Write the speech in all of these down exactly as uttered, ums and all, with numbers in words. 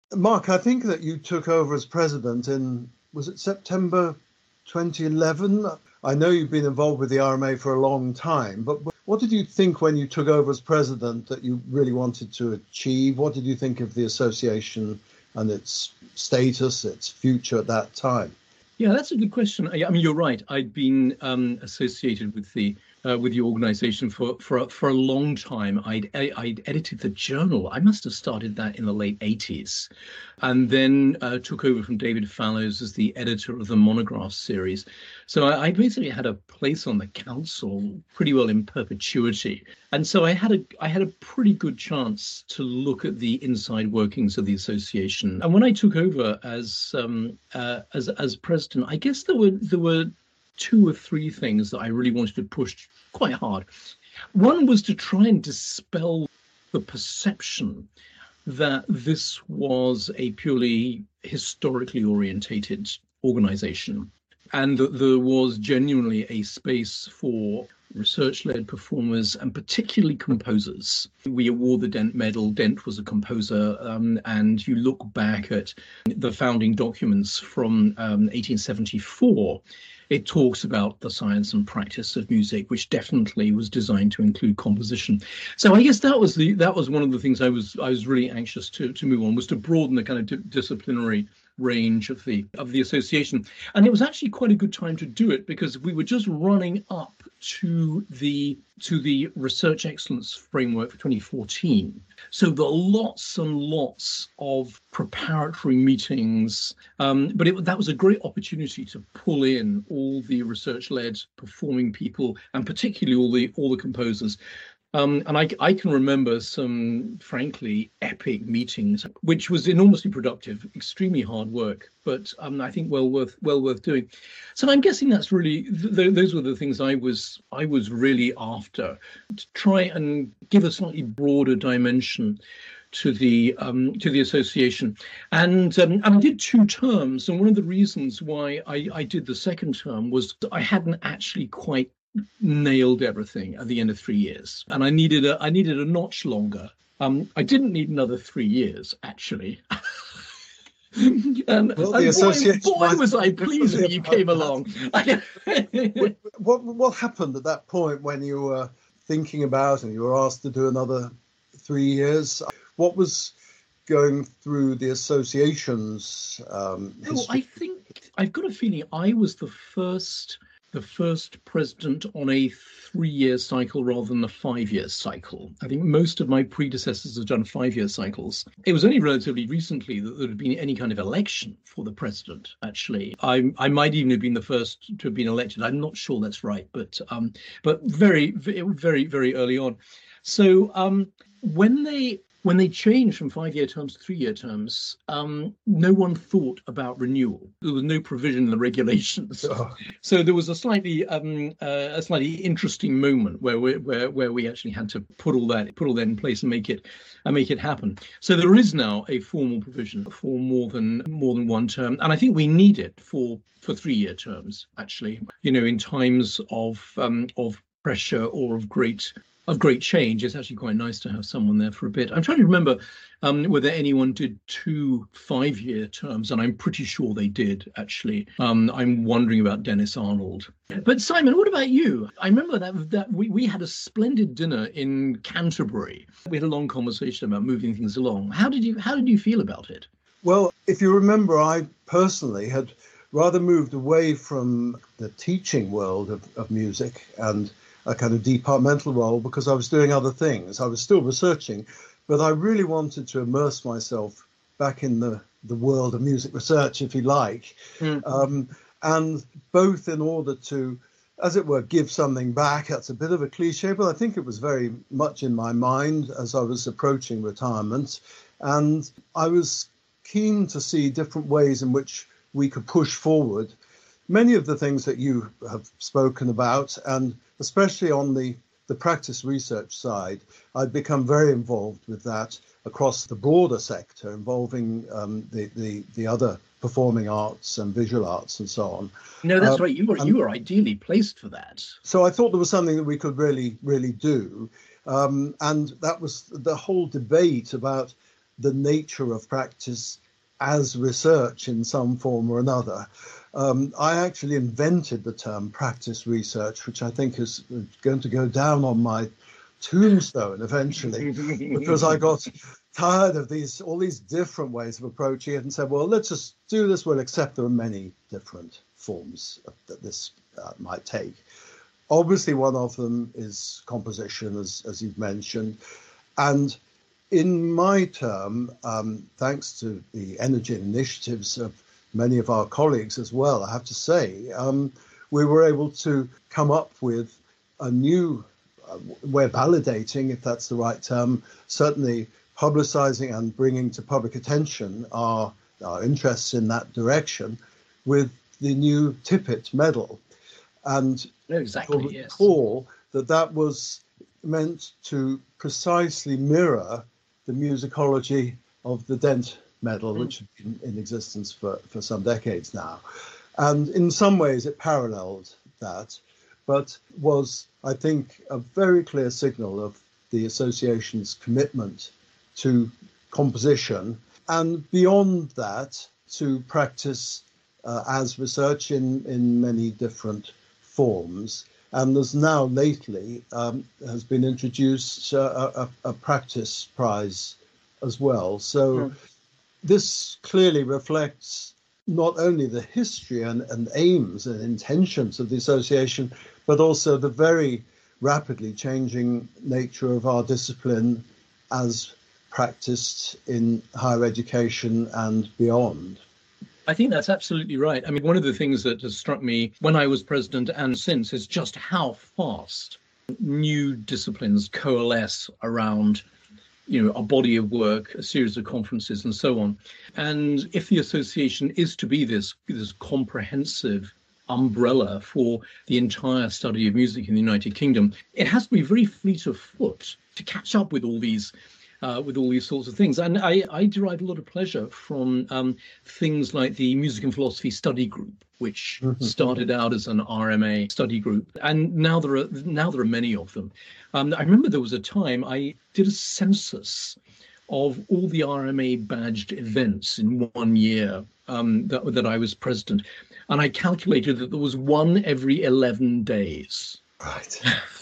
Mark, I think that you took over as president in, was it September twenty eleven? I know you've been involved with the R M A for a long time, but what did you think when you took over as president that you really wanted to achieve? What did you think of the association and its status, its future at that time? Yeah, that's a good question. I, I mean, you're right. I'd been um, associated with the uh, with the organization for for a- for a long time. I'd e- I'd edited the journal. I must have started that in the late eighties, and then uh, took over from David Fallows as the editor of the Monograph series. So I, I basically had a place on the council pretty well in perpetuity, and so I had a I had a pretty good chance to look at the inside workings of the association. And when I took over as um, uh, as as president, I guess there were there were two or three things that I really wanted to push quite hard. One was to try and dispel the perception that this was a purely historically orientated organization, and that there was genuinely a space for research-led performers and particularly composers. We award the Dent Medal. Dent was a composer, um, and you look back at the founding documents from um, eighteen seventy-four, it talks about the science and practice of music, which definitely was designed to include composition. So I guess that was the that was one of the things I was I was really anxious to to move on, was to broaden the kind of di- disciplinary range of the of the association. And it was actually quite a good time to do it because we were just running up to the to the research excellence framework for twenty fourteen. So there are lots and lots of preparatory meetings, um, but it, that was a great opportunity to pull in all the research-led performing people, and particularly all the all the composers. Um, and I, I can remember some, frankly, epic meetings, which was enormously productive, extremely hard work, but um, I think well worth well worth doing. So I'm guessing that's really th- those were the things I was I was really after, to try and give a slightly broader dimension to the um, to the association. And um, and I did two terms, and one of the reasons why I, I did the second term was I hadn't actually quite nailed everything at the end of three years, and I needed a I needed a notch longer. Um, I didn't need another three years actually. and, and Well, the boy, association boy might was I think pleased when differently you about came along. that. What, what what happened at that point when you were thinking about and you were asked to do another three years? What was going through the association's um, Oh, history? I think I've got a feeling I was the first the first president on a three-year cycle rather than a five-year cycle. I think most of my predecessors have done five-year cycles. It was only relatively recently that there had been any kind of election for the president, actually. I I might even have been the first to have been elected. I'm not sure that's right, but um, but very, very, very early on. So um, when they when they changed from five-year terms to three-year terms, um, no one thought about renewal. There was no provision in the regulations, Oh, so there was a slightly um, uh, a slightly interesting moment where we where where we actually had to put all that put all that in place and make it and make it happen. So there is now a formal provision for more than more than one term, and I think we need it for for three-year terms. Actually, you know, in times of um, of pressure or of great of great change, it's actually quite nice to have someone there for a bit. I'm trying to remember um, whether anyone did two five-year terms, and I'm pretty sure they did, actually. Um, I'm wondering about Dennis Arnold. But Simon, what about you? I remember that that we, we had a splendid dinner in Canterbury. We had a long conversation about moving things along. How did you how did you feel about it? well, if you remember, I personally had rather moved away from the teaching world of, of music and a kind of departmental role because I was doing other things. I was still researching, but I really wanted to immerse myself back in the, the world of music research, if you like, Mm. um, and both in order to, as it were, give something back. That's a bit of a cliche, but I think it was very much in my mind as I was approaching retirement. And I was keen to see different ways in which we could push forward many of the things that you have spoken about, and especially on the, the practice research side, I've become very involved with that across the broader sector, involving um, the, the, the other performing arts and visual arts and so on. No, that's Um, right. You were you and were ideally placed for that. so I thought there was something that we could really, really do. Um, and that was the whole debate about the nature of practice as research in some form or another. Um, I actually invented the term practice research, which I think is going to go down on my tombstone eventually, because I got tired of these all these different ways of approaching it and said, well, let's just do this. We'll accept there are many different forms that this uh, might take. Obviously, one of them is composition, as, as you've mentioned. And in my term, um, thanks to the energy and initiatives of many of our colleagues as well, I have to say, um, we were able to come up with a new uh, way of validating, if that's the right term, certainly publicizing and bringing to public attention our, our interests in that direction with the new Tippett medal. And exactly, you'll yes. recall that that was meant to precisely mirror the musicology of the Dent medal, mm. which has been in existence for, for some decades now. And in some ways it paralleled that, but was, I think, a very clear signal of the association's commitment to composition, and beyond that, to practice uh, as research in, in many different forms. And there's now lately um, has been introduced uh, a, a practice prize as well. So mm. this clearly reflects not only the history and, and aims and intentions of the association, but also the very rapidly changing nature of our discipline as practiced in higher education and beyond. I think that's absolutely right. I mean, one of the things that has struck me when I was president and since is just how fast new disciplines coalesce around, you know, a body of work, a series of conferences and so on. And if the association is to be this, this comprehensive umbrella for the entire study of music in the United Kingdom, it has to be very fleet of foot to catch up with all these Uh, with all these sorts of things. And I, I derive a lot of pleasure from um, things like the Music and Philosophy Study Group, which started out as an R M A study group. And now there are now there are many of them. Um, I remember there was a time I did a census of all the R M A badged events in one year um, that, that I was president. And I calculated that there was one every eleven days. Right.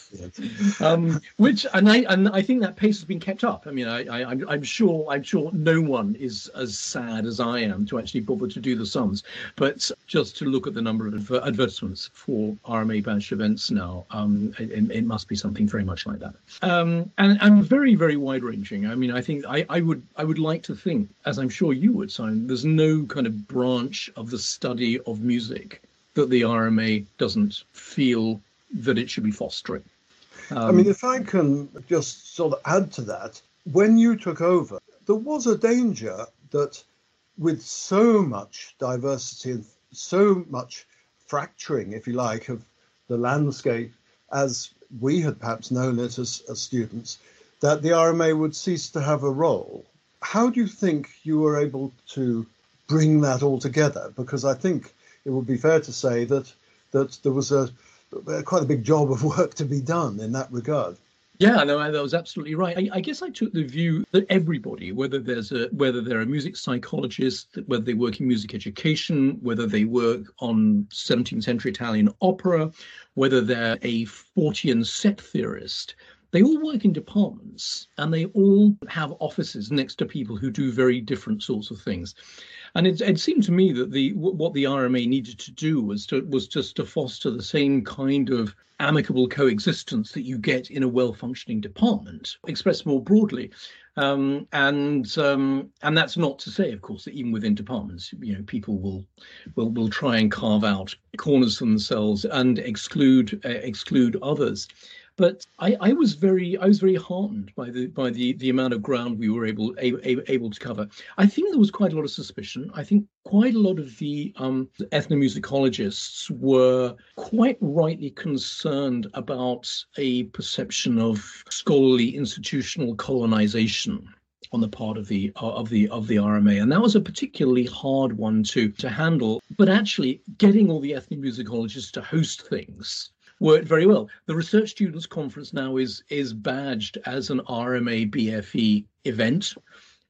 um, which and I and I think that pace has been kept up. I mean, I, I I'm I'm sure I'm sure no one is as sad as I am to actually bother to do the sums, but just to look at the number of adver- advertisements for R M A badged events now, um, it, it must be something very much like that. Um, and and very very wide ranging. I mean, I think I, I would I would like to think, as I'm sure you would, Simon, there's no kind of branch of the study of music that the R M A doesn't feel that it should be fostering. Um, I mean, if I can just sort of add to that, when you took over, there was a danger that with so much diversity and so much fracturing, if you like, of the landscape as we had perhaps known it as, as students, that the R M A would cease to have a role. How do you think you were able to bring that all together? Because I think it would be fair to say that that there was a quite a big job of work to be done in that regard. Yeah, no, that was absolutely right. I, I guess I took the view that everybody, whether there's a whether they're a music psychologist, whether they work in music education, whether they work on seventeenth century Italian opera, whether they're a Fortean set theorist, they all work in departments and they all have offices next to people who do very different sorts of things. And it, it seemed to me that the what the R M A needed to do was to was just to foster the same kind of amicable coexistence that you get in a well-functioning department, expressed more broadly. Um, and um, and that's not to say, of course, that even within departments, you know, people will will will try and carve out corners for themselves and exclude uh, exclude others. But I, I was very, I was very heartened by the by the, the amount of ground we were able, able able to cover. I think there was quite a lot of suspicion. I think quite a lot of the um, ethnomusicologists were quite rightly concerned about a perception of scholarly institutional colonization on the part of the of the of the R M A, and that was a particularly hard one to to handle. But actually, getting all the ethnomusicologists to host things worked very well. The Research Students Conference now is is badged as an R M A B F E event.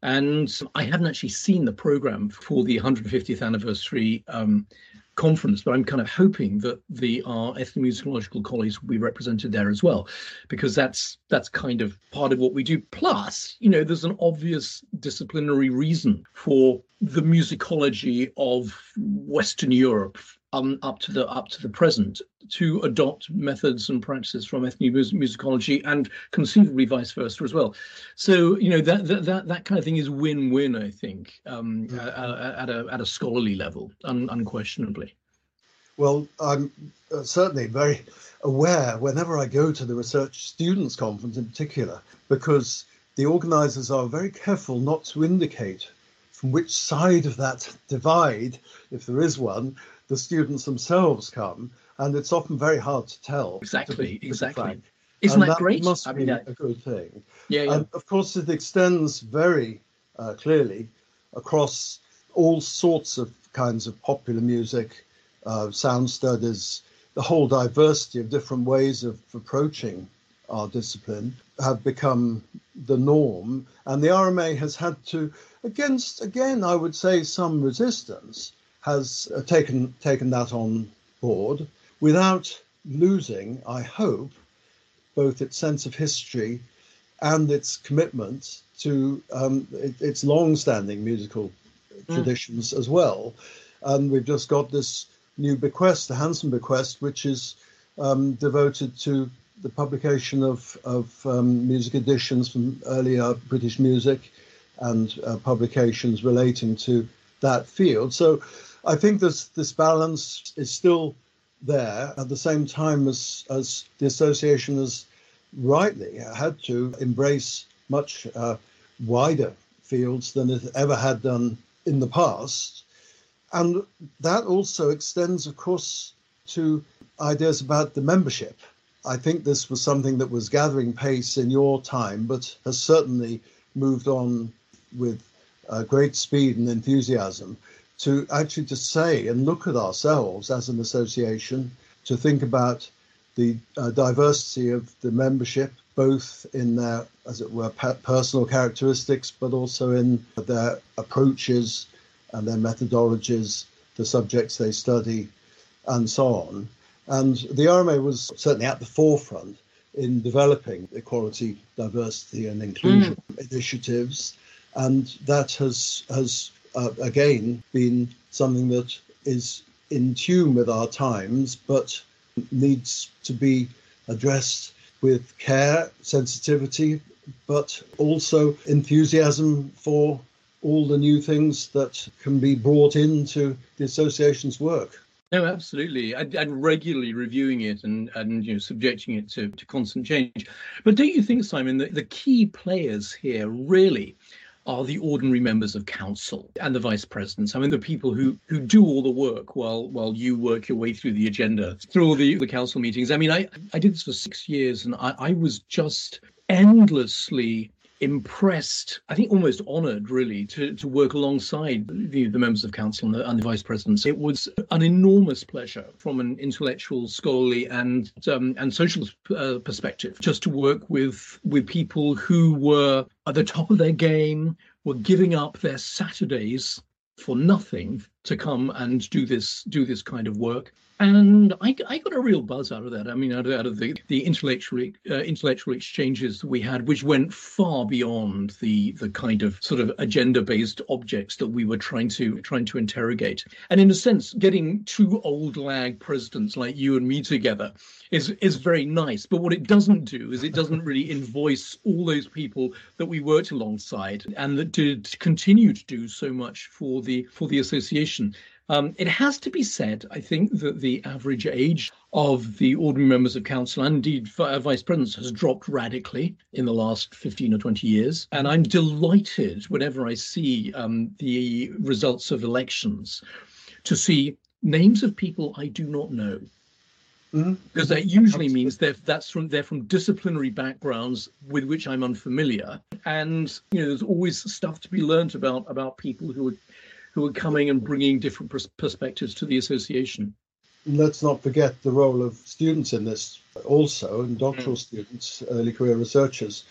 And I haven't actually seen the program for the one hundred fiftieth anniversary um, conference, but I'm kind of hoping that the our ethnomusicological colleagues will be represented there as well, because that's that's kind of part of what we do. Plus, you know, there's an obvious disciplinary reason for the musicology of Western Europe um, up to the up to the present to adopt methods and practices from ethnomusicology, and conceivably vice versa as well. So, you know, that that that, that kind of thing is win-win, I think, um, mm-hmm. at, at a at a scholarly level, un, unquestionably. Well, I'm certainly very aware whenever I go to the Research Students' Conference in particular, because the organisers are very careful not to indicate from which side of that divide, if there is one, the students themselves come. And it's often very hard to tell. Exactly, to exactly. Frank. Isn't and that, that great? must I be mean, that... a good thing. Yeah, yeah. And of course, it extends very uh, clearly across all sorts of kinds of popular music, uh, sound studies, the whole diversity of different ways of approaching our discipline have become the norm. And the R M A has had to, against, again, I would say some resistance, has uh, taken taken that on board, without losing, I hope, both its sense of history and its commitment to um, it, its long-standing musical mm. traditions as well. And we've just got this new bequest, the Hanson bequest, which is um, devoted to the publication of, of um, music editions from earlier British music and uh, publications relating to that field. So I think this, this balance is still there, at the same time as, as the association has rightly had to embrace much uh, wider fields than it ever had done in the past. And that also extends, of course, to ideas about the membership. I think this was something that was gathering pace in your time, but has certainly moved on with uh, great speed and enthusiasm, to actually to say and look at ourselves as an association, to think about the uh, diversity of the membership, both in their, as it were, pe- personal characteristics, but also in their approaches and their methodologies, the subjects they study, and so on. And the R M A was certainly at the forefront in developing equality, diversity, and inclusion mm. initiatives, and that has has uh, again been something that is in tune with our times, but needs to be addressed with care, sensitivity, but also enthusiasm for all the new things that can be brought into the association's work. No, absolutely. And, and regularly reviewing it and, and you know, subjecting it to, to constant change. But don't you think, Simon, that the key players here really are the ordinary members of council and the vice presidents? I mean, the people who, who do all the work while while you work your way through the agenda, through all the, the council meetings. I mean, I, I did this for six years and I, I was just endlessly impressed, I think almost honoured, really, to, to work alongside the, the members of council and the, and the vice presidents. It was an enormous pleasure from an intellectual, scholarly and um, and social uh, perspective, just to work with with people who were at the top of their game, were giving up their Saturdays for nothing to come and do this do this kind of work. And I, I got a real buzz out of that. I mean, out of, out of the, the intellectual uh, intellectual exchanges we had, which went far beyond the the kind of sort of agenda-based objects that we were trying to trying to interrogate. And in a sense, getting two old lag presidents like you and me together is is very nice. But what it doesn't do is it doesn't really invoice all those people that we worked alongside and that did continue to do so much for the for the association. Um, it has to be said, I think, that the average age of the ordinary members of council and indeed vice presidents has dropped radically in the last fifteen or twenty years. And I'm delighted whenever I see um, the results of elections to see names of people I do not know. Mm-hmm. Because that usually means they're that's from they're from disciplinary backgrounds with which I'm unfamiliar. And you know, there's always stuff to be learned about about people who are who are coming and bringing different pers- perspectives to the association. Let's not forget the role of students in this also, and doctoral mm. students, early career researchers,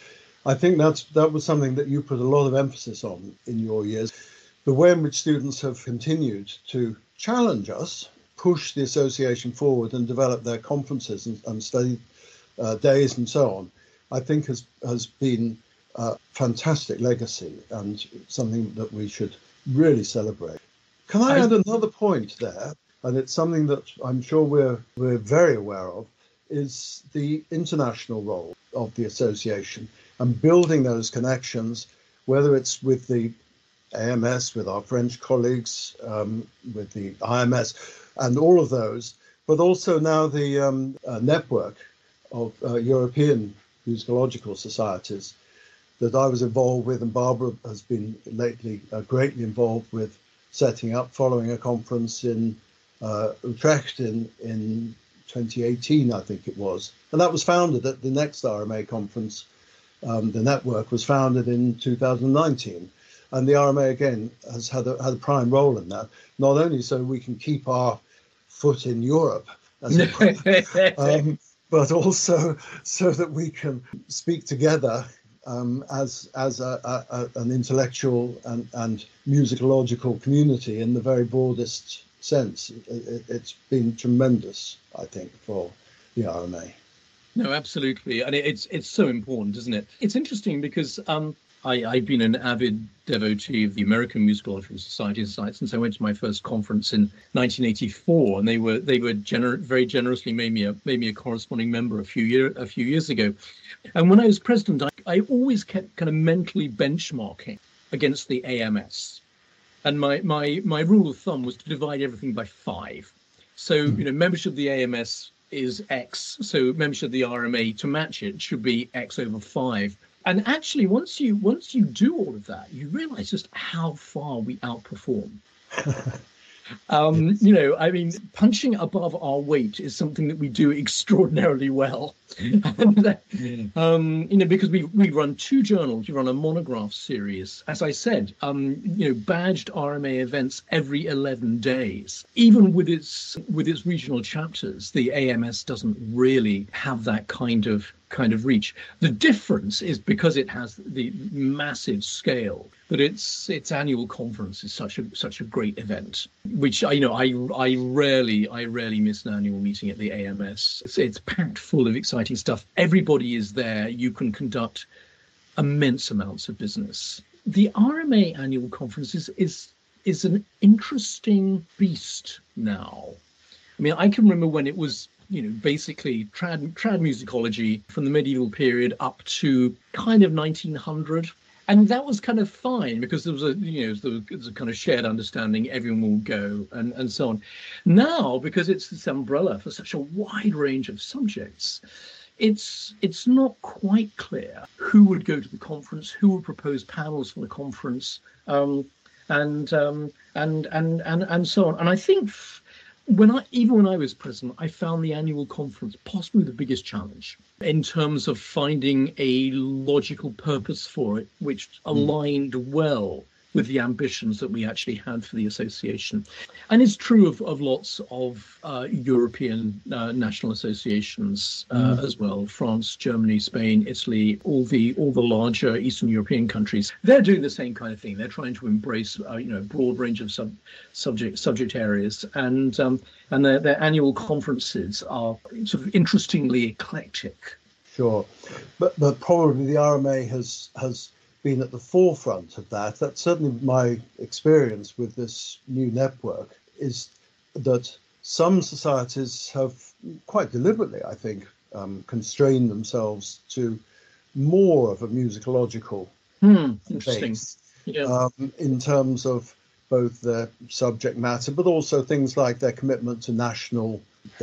I think that's that was something that you put a lot of emphasis on in your years. The way in which students have continued to challenge us, push the association forward and develop their conferences and, and study uh, days and so on, I think has, has been a fantastic legacy and something that we should really celebrate. Can I, I add another point there? And it's something that I'm sure we're we're very aware of, is the international role of the association and building those connections, whether it's with the A M S, with our French colleagues, um, with the I M S, and all of those, but also now the um, uh, network of uh, European musicological societies that I was involved with, and Barbara has been lately uh, greatly involved with setting up, following a conference in uh, Utrecht in, in twenty eighteen, I think it was. And that was founded at the next R M A conference. Um, the network was founded in two thousand nineteen. And the R M A, again, has had a, had a prime role in that, not only so we can keep our foot in Europe, as it were, um, but also so that we can speak together um, as as a, a, a, an intellectual and, and musicological community in the very broadest sense. It, it, it's been tremendous, I think, for the R M A. No, absolutely. And it, it's it's so important, isn't it? It's interesting because um, I, I've been an avid devotee of the American Musicological Society since I went to my first conference in nineteen eighty-four, and they were they were gener- very generously made me a made me a corresponding member a few year a few years ago. And when I was president, I, I always kept kind of mentally benchmarking against the A M S, and my my my rule of thumb was to divide everything by five. So you know, membership of the A M S is X, so membership of the R M A to match it should be X over five. And actually, once you once you do all of that, you realize just how far we outperform. um, you know, I mean, punching above our weight is something that we do extraordinarily well. and, um, you know, because we we run two journals, we run a monograph series. As I said, um, you know, badged R M A events every eleven days. Even with its with its regional chapters, the A M S doesn't really have that kind of kind of reach. The difference is because it has the massive scale that its its annual conference is such a such a great event, which I you know I I rarely I rarely miss an annual meeting at the A M S. It's, it's packed full of exciting stuff. Everybody is there. You can conduct immense amounts of business. The R M A annual conference is is is an interesting beast now. I mean, I can remember when it was, you know, basically trad trad musicology from the medieval period up to kind of nineteen hundred. And that was kind of fine because there was a, you know, there was a kind of shared understanding, everyone will go and, and so on. Now, because it's this umbrella for such a wide range of subjects, it's it's not quite clear who would go to the conference, who would propose panels for the conference, um, and, um, and, and, and, and so on. And I think When I, even when I was president, I found the annual conference possibly the biggest challenge in terms of finding a logical purpose for it, which aligned well with the ambitions that we actually had for the association. And it's true of, of lots of uh, European uh, national associations uh, mm. as well. France, Germany, Spain, Italy, all the all the larger Eastern European countries. They're doing the same kind of thing. They're trying to embrace uh, you know, a broad range of sub, subject subject areas. And um, and their, their annual conferences are sort of interestingly eclectic. Sure. But but probably the R M A has has been at the forefront of that. That's certainly my experience with this new network, is that some societies have quite deliberately, I think, um, constrained themselves to more of a musicological hmm, interesting. base yeah. um, in terms of both their subject matter, but also things like their commitment to national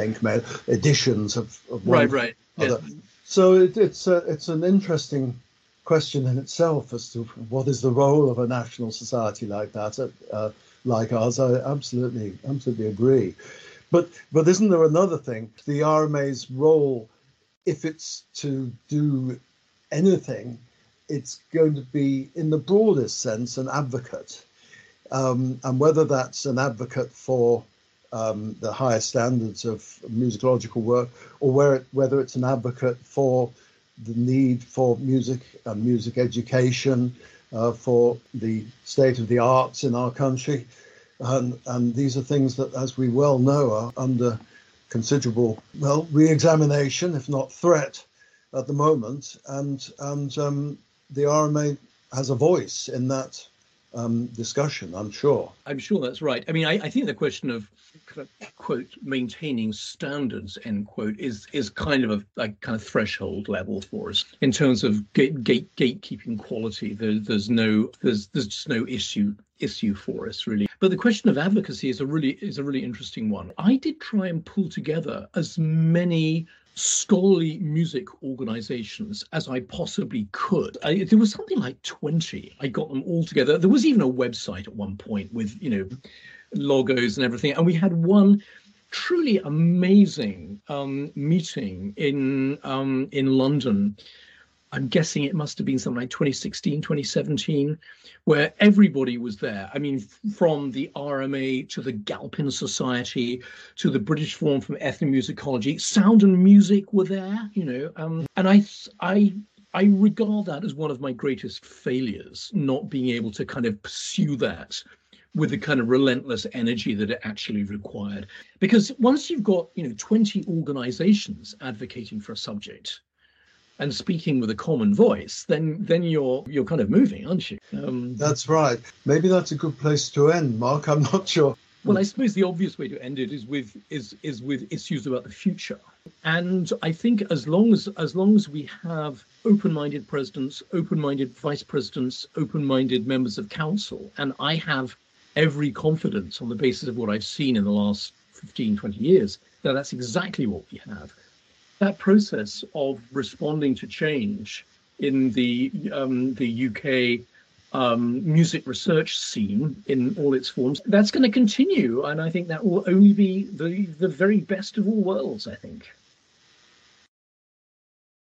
editions of, of one right, right. other. Yeah. So it, it's a, it's an interesting question in itself as to what is the role of a national society like that, uh, like ours. I absolutely, absolutely agree. But but isn't there another thing? The R M A's role, if it's to do anything, it's going to be, in the broadest sense, an advocate. Um, and whether that's an advocate for um, the higher standards of musicological work, or where it, whether it's an advocate for the need for music and music education, uh, for the state of the arts in our country. And, and these are things that, as we well know, are under considerable, well, re-examination, if not threat, at the moment. And, and um, the R M A has a voice in that um, discussion, I'm sure. I'm sure that's right. I mean, I, I think the question of, quote, maintaining standards, end quote, is is kind of a, a kind of threshold level for us in terms of gate, gate gatekeeping quality. There, there's no there's there's just no issue issue for us, really. But the question of advocacy is a really is a really interesting one. I did try and pull together as many scholarly music organizations as I possibly could. I, there was something like twenty. I got them all together. There was even a website at one point with, you know, logos and everything. And we had one truly amazing um, meeting in um, in London. I'm guessing it must have been something like twenty sixteen, twenty seventeen, where everybody was there. I mean, from the R M A to the Galpin Society to the British Forum for Ethnomusicology, Sound and Music were there, you know. Um, and I, I, I regard that as one of my greatest failures, not being able to kind of pursue that with the kind of relentless energy that it actually required. Because once you've got, you know, twenty organizations advocating for a subject and speaking with a common voice, then then you're you're kind of moving, aren't you? Um, that's right. Maybe that's a good place to end, Mark. I'm not sure. Well, I suppose the obvious way to end it is with is is with issues about the future. And I think as long as as long as we have open-minded presidents, open-minded vice presidents, open-minded members of council, and I have every confidence on the basis of what I've seen in the last fifteen, twenty years, that that's exactly what we have. That process of responding to change in the um, the U K um, music research scene in all its forms, that's going to continue. And I think that will only be the, the very best of all worlds, I think.